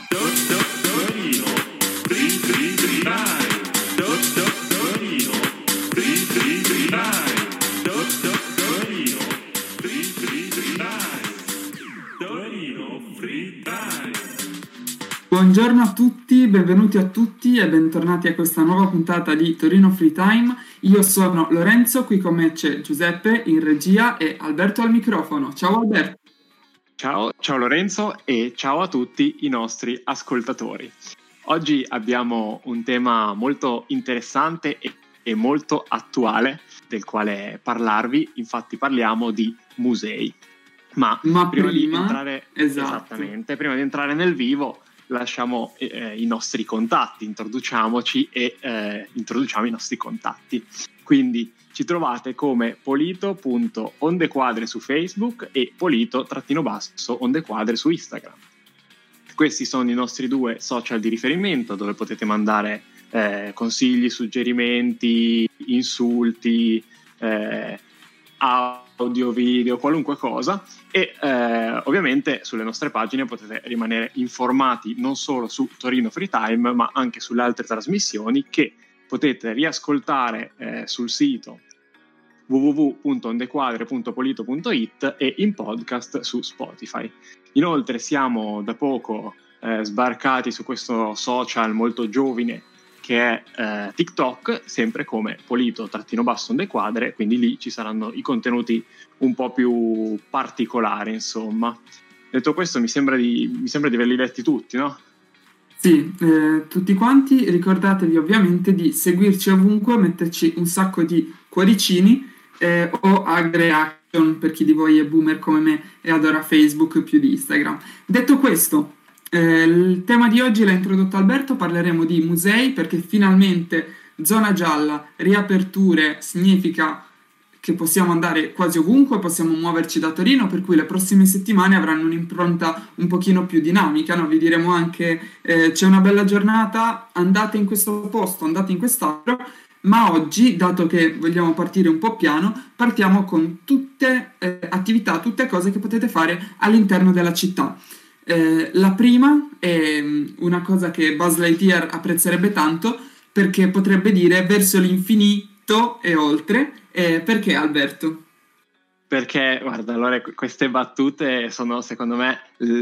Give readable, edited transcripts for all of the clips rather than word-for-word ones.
Buongiorno a tutti, benvenuti a tutti e bentornati a questa nuova puntata di Torino Free Time. Io sono Lorenzo, qui con me c'è Giuseppe in regia e Alberto al microfono. Ciao Alberto. Ciao Lorenzo e ciao a tutti i nostri ascoltatori. Oggi abbiamo un tema molto interessante e molto attuale del quale parlarvi, infatti parliamo di musei. Ma prima di entrare, esattamente, prima di entrare nel vivo, lasciamo i nostri contatti, introduciamoci e introduciamo i nostri contatti. Quindi ci trovate come polito.ondequadre su Facebook e polito_ondequadre su Instagram. Questi sono i nostri due social di riferimento dove potete mandare consigli, suggerimenti, insulti, audio, video, qualunque cosa e ovviamente sulle nostre pagine potete rimanere informati non solo su Torino Free Time ma anche sulle altre trasmissioni che potete riascoltare sul sito www.ondequadre.polito.it e in podcast su Spotify. Inoltre siamo da poco sbarcati su questo social molto giovine che è TikTok, sempre come polito_ondequadre, quindi lì ci saranno i contenuti un po' più particolari, insomma. Detto questo, mi sembra di averli letti tutti, no? Sì, tutti quanti, ricordatevi ovviamente di seguirci ovunque, metterci un sacco di cuoricini o aggreation per chi di voi è boomer come me e adora Facebook più di Instagram. Detto questo, il tema di oggi l'ha introdotto Alberto, parleremo di musei perché finalmente zona gialla, riaperture, significa che possiamo andare quasi ovunque, possiamo muoverci da Torino, per cui le prossime settimane avranno un'impronta un pochino più dinamica, no? Vi diremo anche c'è una bella giornata, andate in questo posto, andate in quest'altro, ma oggi, dato che vogliamo partire un po' piano, partiamo con tutte attività, tutte cose che potete fare all'interno della città. La prima è una cosa che Buzz Lightyear apprezzerebbe tanto perché potrebbe dire verso l'infinito e oltre. Perché Alberto? Perché, guarda, allora queste battute sono secondo me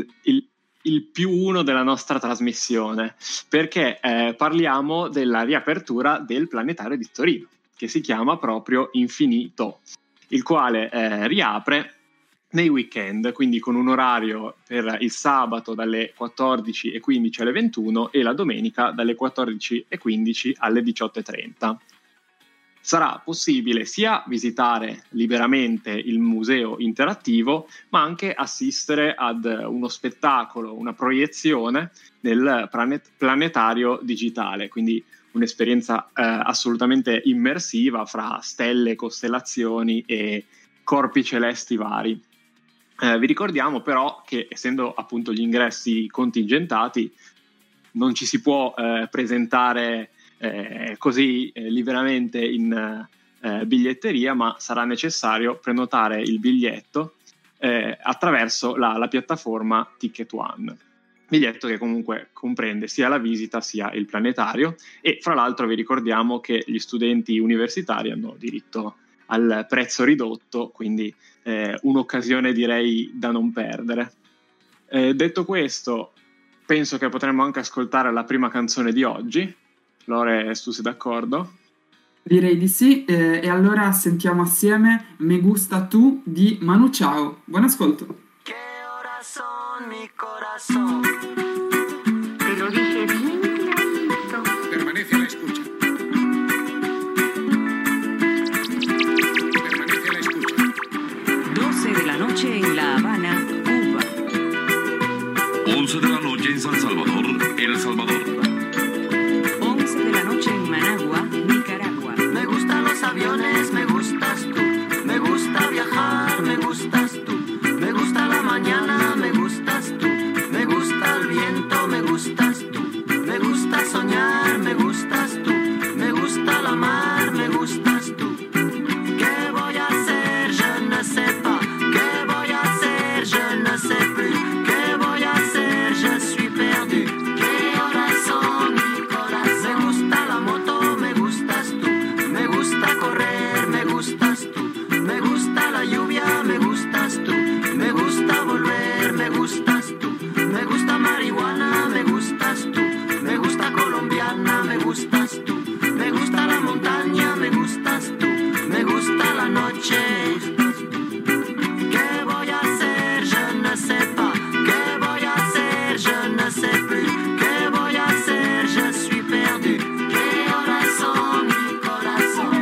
il più uno della nostra trasmissione, perché parliamo della riapertura del Planetario di Torino, che si chiama proprio Infinito, il quale riapre nei weekend, quindi con un orario per il sabato dalle 14:15 alle 21 e la domenica dalle 14:15 alle 18:30. Sarà possibile sia visitare liberamente il museo interattivo, ma anche assistere ad uno spettacolo, una proiezione nel planetario digitale, quindi un'esperienza assolutamente immersiva fra stelle, costellazioni e corpi celesti vari. Vi ricordiamo però che essendo appunto gli ingressi contingentati non ci si può presentare così liberamente in biglietteria, ma sarà necessario prenotare il biglietto attraverso la piattaforma Ticket One, biglietto che comunque comprende sia la visita sia il planetario e fra l'altro vi ricordiamo che gli studenti universitari hanno diritto al prezzo ridotto, quindi un'occasione direi da non perdere. Detto questo, penso che potremmo anche ascoltare la prima canzone di oggi. Lore, tu sei d'accordo? Direi di sì, e allora sentiamo assieme Me Gusta Tu di Manu Chao. Buon ascolto. Que corazón, mi corazón. Te lo dije bien clarito. Permanece a la escucha. Permanece a la escucha. 12 de la noche en La Habana, Cuba. 11 de la noche en San Salvador, El Salvador. 11 de la noche en Managua, Nicaragua. Me gustan los aviones, me gustas tú. Me gusta viajar, me gustas tú. Me gusta la mañana, me gustas tú. Me gusta el viento, me gustas tú. Me gusta soñar, me gustas tú. Me gusta la mar, me gustas tú. ¿Qué voy a hacer? Je ne sais pas. ¿Qué voy a hacer? Je ne sais plus. ¿Qué voy a hacer? Je suis perdu. gustas tú. Me gusta marihuana, me gustas tú. Me gusta colombiana, me gustas tú. Me gusta la montaña, me gustas tú. Me gusta la noche. ¿Qué voy a hacer? Je ne sais pas. ¿Qué voy a hacer? Je ne sais plus. ¿Qué voy a hacer? Je suis perdu. ¿Qué horas son, mi corazón?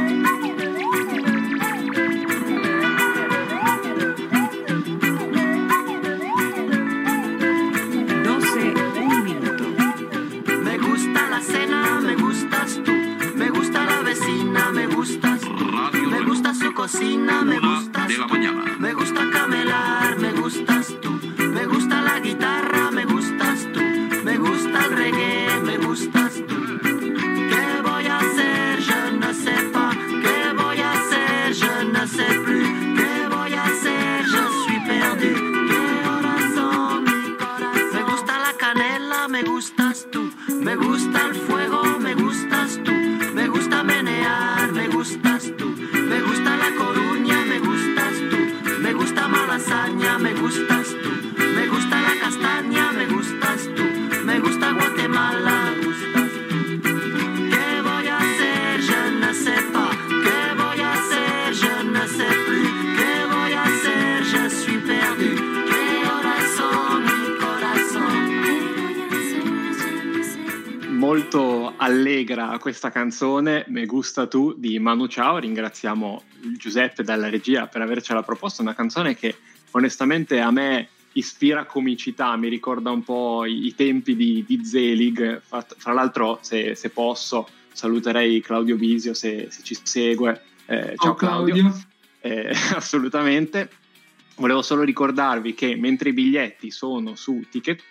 12, un minuto. Me gusta la cena, me gustas tú. Me gusta la vecina, me gustas tú. Radio Me gusta su cocina, me Una gustas de la tú. mañana. Me gusta camelar, me gustas tú. Me gusta la guitarra, me gustas tú. Me gusta el reggae, me gustas tú. ¿Qué voy a hacer? Je ne sais pas. ¿Qué voy a hacer? Je ne sais plus. ¿Qué voy a hacer? Je suis perdu. ¿Qué horas son, mi corazón? Me gusta la canela, me gustas tú. Me gusta el fuego, me gustas tú. Me gusta menear, me gustas tú. Me gusta la Coruña, me gustas tú. Me gusta Malasaña, me gustas tú. Me gusta la castaña, me gustas tú. Me gusta Guatemala, me gustas tú. ¿Qué voy a hacer? Je ne sais pas. ¿Qué voy a hacer? Je ne sais plus. ¿Qué voy a hacer? Je suis perdu. ¿Qué horas son, mi corazón? Molto allegra questa canzone, Me gusta tu di Manu Chao. Ringraziamo Giuseppe dalla regia per avercela proposta, una canzone che onestamente a me ispira comicità, mi ricorda un po' i tempi di Zelig. Fra l'altro, se posso, saluterei Claudio Bisio se ci segue. Ciao Claudio. Assolutamente. Volevo solo ricordarvi che mentre i biglietti sono su Ticket,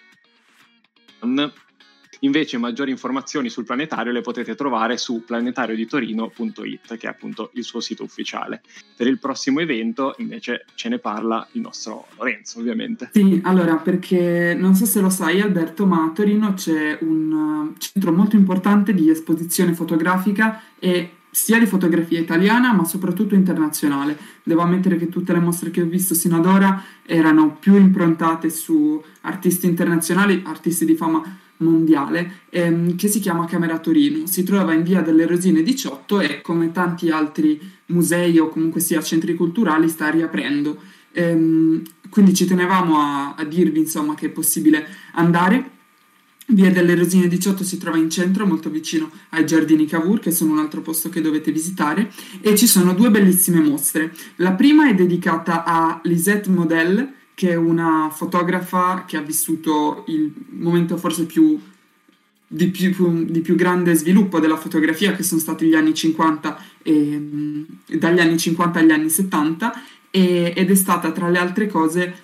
invece maggiori informazioni sul planetario le potete trovare su planetarioditorino.it, che è appunto il suo sito ufficiale. Per il prossimo evento invece ce ne parla il nostro Lorenzo, ovviamente. Sì, allora, perché non so se lo sai Alberto, ma a Torino c'è un centro molto importante di esposizione fotografica, e sia di fotografia italiana ma soprattutto internazionale. Devo ammettere che tutte le mostre che ho visto sino ad ora erano più improntate su artisti internazionali, artisti di fama mondiale, che si chiama Camera Torino. Si trova in via delle Rosine 18 e, come tanti altri musei o comunque sia centri culturali, sta riaprendo. Quindi ci tenevamo a dirvi insomma che è possibile andare. Via delle Rosine 18 si trova in centro, molto vicino ai Giardini Cavour, che sono un altro posto che dovete visitare, e ci sono due bellissime mostre. La prima è dedicata a Lisette Model, che è una fotografa che ha vissuto il momento forse di più grande sviluppo della fotografia, che sono stati gli anni 50 dagli anni 50 agli anni 70, ed è stata, tra le altre cose,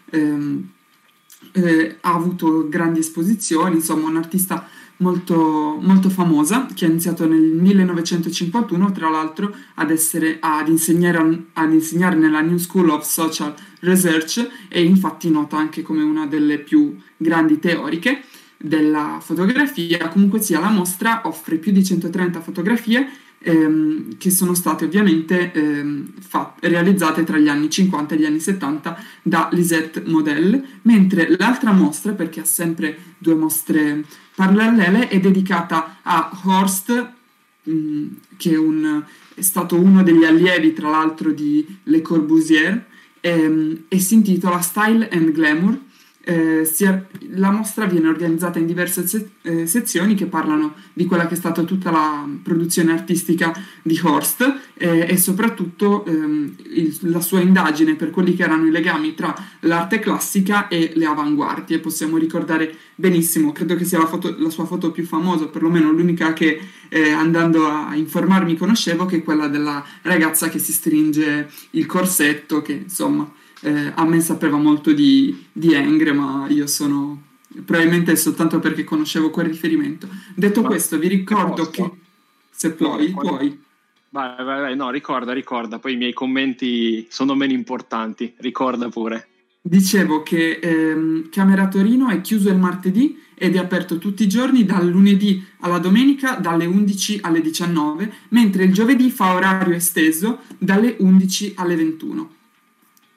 ha avuto grandi esposizioni, insomma un'artista molto, molto famosa, che ha iniziato nel 1951 tra l'altro ad insegnare nella New School of Social Research, e infatti nota anche come una delle più grandi teoriche della fotografia. Comunque sia, la mostra offre più di 130 fotografie che sono state ovviamente realizzate tra gli anni 50 e gli anni 70 da Lisette Model, mentre l'altra mostra, perché ha sempre due mostre parallele, è dedicata a Horst, che è stato uno degli allievi tra l'altro di Le Corbusier, e si intitola Style and Glamour. La mostra viene organizzata in diverse sezioni che parlano di quella che è stata tutta la produzione artistica di Horst, e soprattutto la sua indagine per quelli che erano i legami tra l'arte classica e le avanguardie. Possiamo ricordare benissimo, credo che sia la sua foto più famosa, perlomeno l'unica che andando a informarmi conoscevo, che è quella della ragazza che si stringe il corsetto, che insomma a me sapeva molto di Ingres, ma io sono probabilmente soltanto perché conoscevo quel riferimento. Detto questo, vi ricordo che se puoi. Vai, no, ricorda, poi i miei commenti sono meno importanti, ricorda pure. Dicevo che Camera Torino è chiuso il martedì ed è aperto tutti i giorni dal lunedì alla domenica dalle 11 alle 19, mentre il giovedì fa orario esteso dalle 11 alle 21.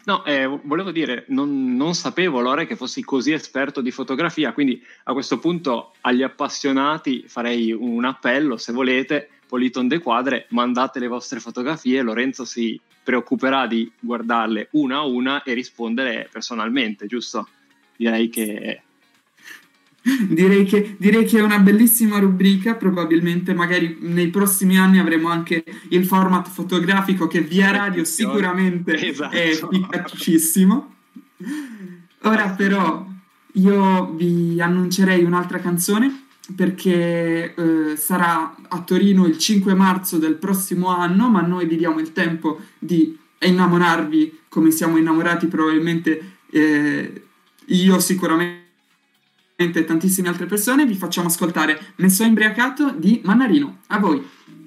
No, volevo dire, non sapevo, Lore, che fossi così esperto di fotografia, quindi a questo punto agli appassionati farei un appello: se volete, Politon de Quadre, mandate le vostre fotografie, Lorenzo si preoccuperà di guardarle una a una e rispondere personalmente, giusto? Direi che Direi che è una bellissima rubrica, probabilmente magari nei prossimi anni avremo anche il format fotografico che via radio sicuramente Esatto. è efficacissimo. Ora però io vi annuncerei un'altra canzone perché sarà a Torino il 5 marzo del prossimo anno, ma noi vi diamo il tempo di innamorarvi come siamo innamorati probabilmente io sicuramente e tantissime altre persone. Vi facciamo ascoltare Me so imbriacato di Mannarino. A voi.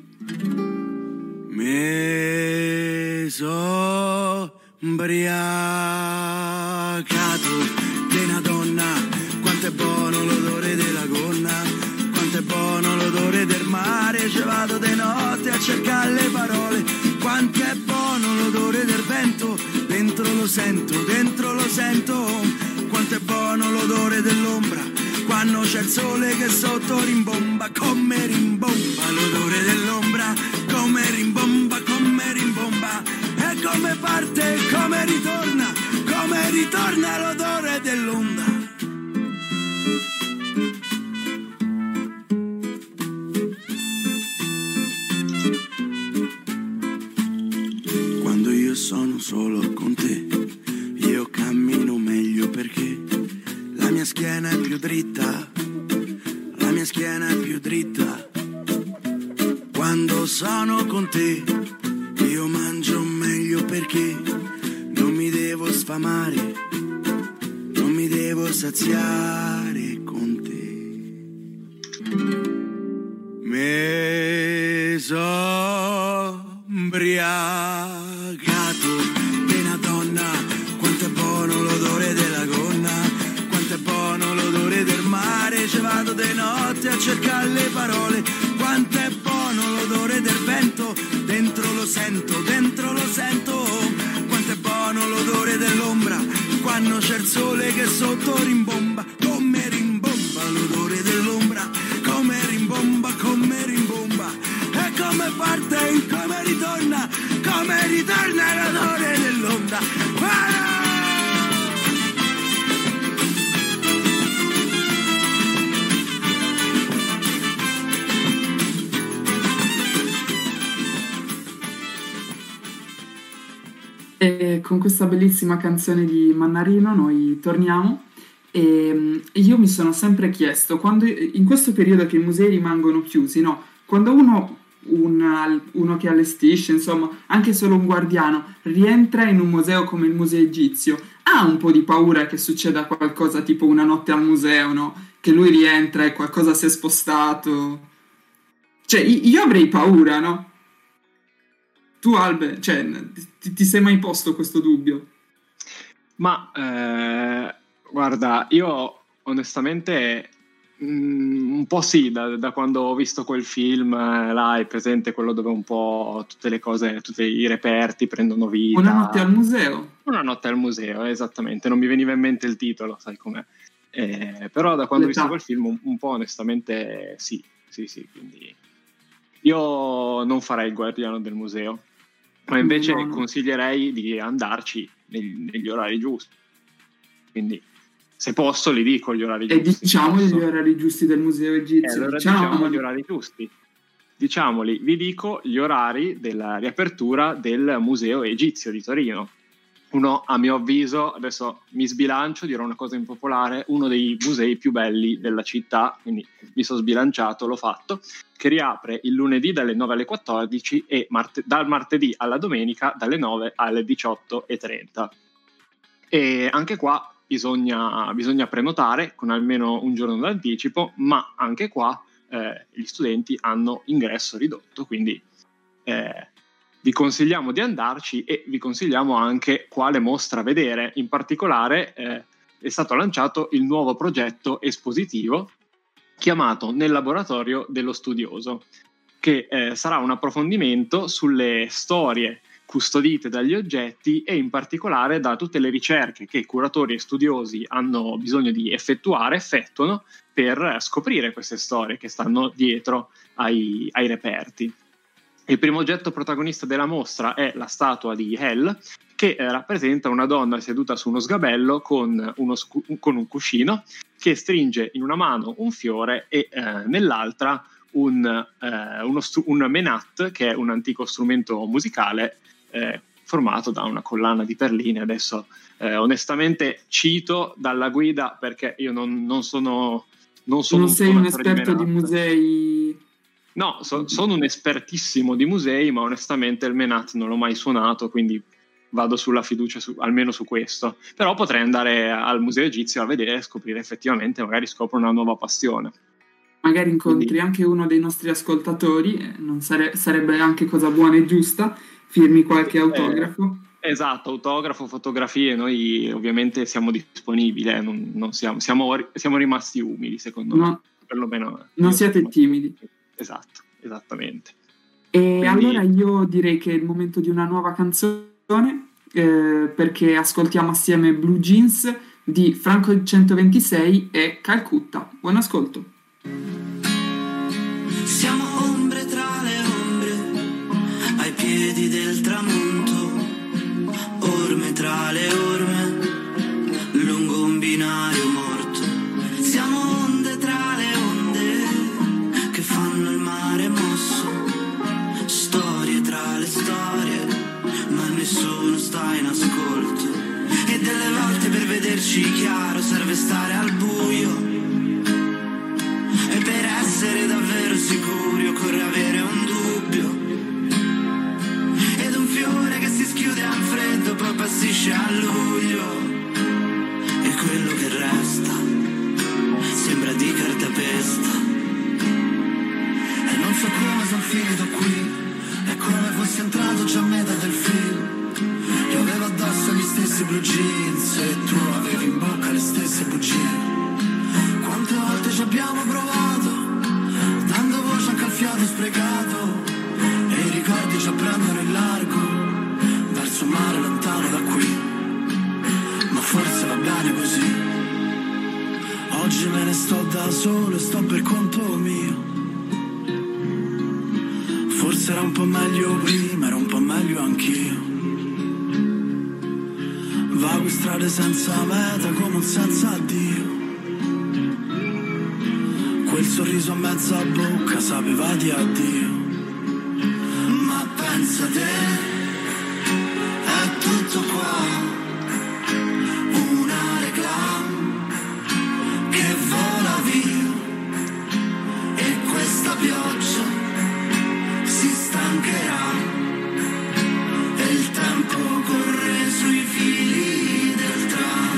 Me so imbriacato di una donna, quanto è buono l'odore della gonna, quanto è buono l'odore del mare, ci vado di notte a cercare le parole, quanto è buono l'odore del vento, dentro lo sento, quanto è buono l'odore dell'ombra, quando c'è il sole che sotto rimbomba, come rimbomba l'odore dell'ombra, come rimbomba, e come parte, come ritorna l'odore dell'onda. Quando io sono solo con te, io cammino meglio perché la mia schiena è più dritta, Quando sono con te, io mangio meglio perché non mi devo sfamare, non mi devo saziare con te. Me so imbriacato di una donna, quanto è buono l'odore della gonna, quanto è buono l'odore del mare, ci vado di notte a cercare le parole, quanto è buono l'odore del vento, dentro lo sento, quanto è buono l'odore dell'ombra, quando c'è il sole che sotto rimbomba, come rimbomba l'odore dell'ombra, come rimbomba, e come parte, come ritorna l'odore dell'onda. E con questa bellissima canzone di Mannarino noi torniamo e io mi sono sempre chiesto, quando in questo periodo che i musei rimangono chiusi, no? Quando uno che allestisce, insomma, anche solo un guardiano, rientra in un museo come il Museo Egizio, ha un po' di paura che succeda qualcosa tipo Una notte al museo, no? Che lui rientra e qualcosa si è spostato. Cioè, io avrei paura, no? Tu, Albe, cioè, ti sei mai posto questo dubbio? Ma guarda, io onestamente un po' sì, da quando ho visto quel film, là è presente quello dove un po' tutte le cose, tutti i reperti prendono vita. Una notte al museo? Una notte al museo, esattamente, non mi veniva in mente il titolo, sai com'è. Però da quando ho visto quel film un po' onestamente sì, quindi io non farei il guardiano del museo, ma invece consiglierei di andarci negli orari giusti, quindi se posso li dico gli orari giusti. E diciamo gli orari giusti del Museo Egizio. Allora diciamo gli orari giusti. Diciamoli, vi dico gli orari della riapertura del Museo Egizio di Torino. Uno, a mio avviso, adesso mi sbilancio, dirò una cosa impopolare, uno dei musei più belli della città, quindi mi sono sbilanciato, l'ho fatto, che riapre il lunedì dalle 9 alle 14 e dal martedì alla domenica dalle 9 alle 18:30. E anche qua bisogna prenotare con almeno un giorno d'anticipo, ma anche qua gli studenti hanno ingresso ridotto, quindi vi consigliamo di andarci e vi consigliamo anche quale mostra vedere. In particolare è stato lanciato il nuovo progetto espositivo chiamato Nel laboratorio dello studioso, che sarà un approfondimento sulle storie custodite dagli oggetti e in particolare da tutte le ricerche che curatori e studiosi hanno bisogno di effettuano per scoprire queste storie che stanno dietro ai reperti. Il primo oggetto protagonista della mostra è la statua di Hel, che rappresenta una donna seduta su uno sgabello con un cuscino, che stringe in una mano un fiore e nell'altra un menat, che è un antico strumento musicale formato da una collana di perline. Adesso onestamente cito dalla guida, perché io non sono Non sei un esperto di musei? No, sono un espertissimo di musei, ma onestamente il menat non l'ho mai suonato, quindi vado sulla fiducia almeno su questo. Però potrei andare al museo egizio a vedere e scoprire effettivamente, magari scopro una nuova passione. Magari incontri anche uno dei nostri ascoltatori, non sarebbe anche cosa buona e giusta, firmi qualche autografo. Esatto, autografo, fotografie, noi ovviamente siamo disponibili, non siamo rimasti umili, secondo me. Perlomeno non siete timidi. Esatto, esattamente. E allora io direi che è il momento di una nuova canzone, perché ascoltiamo assieme Blue Jeans di Franco 126 e Calcutta. Buon ascolto. Siamo ombre tra le ombre, ai piedi del tramonto, orme tra le orme, lungo un binario morto. Siamo onde tra le onde, che fanno il mare mosso, storie tra le storie, ma nessuno sta in ascolto. E delle volte per vederci chiaro serve stare al buio, e per essere davvero sicuri occorre avere un dubbio, ed un fiore che si schiude al freddo poi passisce a luglio, e quello che resta sembra di cartapesta. E non so come sono finito qui, è come fossi entrato già a metà del film. Io avevo addosso gli stessi blue jeans e tu avevi in bocca le stesse bugie. Quante volte ci abbiamo provato, dando voce anche al fiato sprecato, e i ricordi ci prendono in largo verso un mare lontano da qui. Ma forse va bene così. Oggi me ne sto da solo e sto per conto mio. Forse era un po' meglio prima, era un po' meglio anch'io. Vago strade senza meta come un senza addio. Quel sorriso a mezza bocca sapeva di addio. Ma pensa te, è tutto qua, una reclama che vola via, e questa pioggia si stancherà, e il tempo corre sui fili del tram.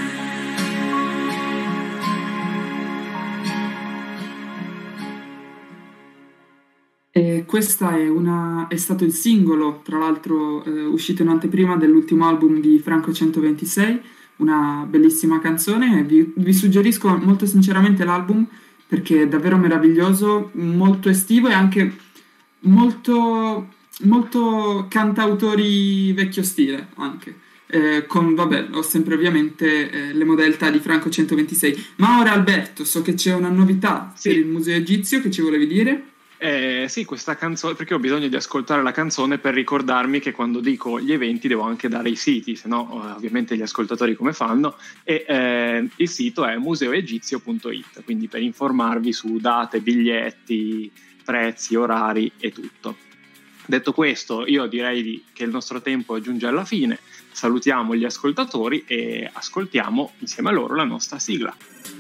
Questa è stato il singolo, tra l'altro uscito in anteprima dell'ultimo album di Franco 126, una bellissima canzone. Vi suggerisco molto sinceramente l'album perché è davvero meraviglioso, molto estivo e anche molto, molto cantautori vecchio stile anche. Ho sempre ovviamente le modalità di Franco 126. Ma ora Alberto, so che c'è una novità per il Museo Egizio che ci volevi dire? Sì, questa canzone, perché ho bisogno di ascoltare la canzone per ricordarmi che quando dico gli eventi devo anche dare i siti, se no ovviamente gli ascoltatori come fanno, e il sito è museoegizio.it, quindi per informarvi su date, biglietti, prezzi, orari e tutto. Detto questo, io direi che il nostro tempo giunge alla fine, salutiamo gli ascoltatori e ascoltiamo insieme a loro la nostra sigla.